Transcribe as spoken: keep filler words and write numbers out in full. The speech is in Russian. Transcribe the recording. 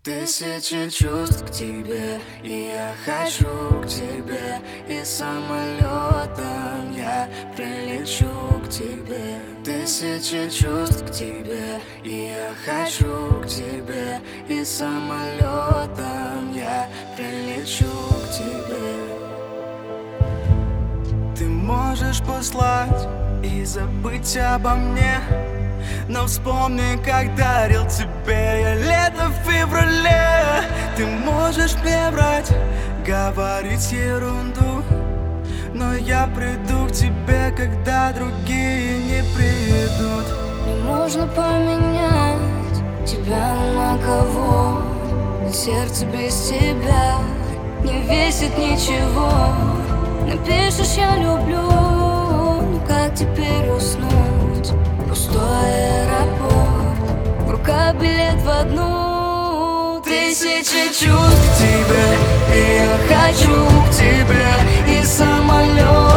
Тысячи чувств к тебе, и я хочу к тебе. И самолетом я прилечу к тебе. Тысячи чувств к тебе, и я хочу к тебе. И самолетом я прилечу к тебе. Ты можешь послать и забыть обо мне, но вспомни, как дарил тебе я лето в феврале. Ты можешь мне врать, говорить ерунду, но я приду к тебе, когда другие не придут. Не можно поменять тебя на кого, сердце без тебя не весит ничего. Напишешь «я люблю», но как теперь уснуть? Пустой аэропорт, в руках билет в одну. Тысячи чувств к тебе, и я хочу к тебе. И самолет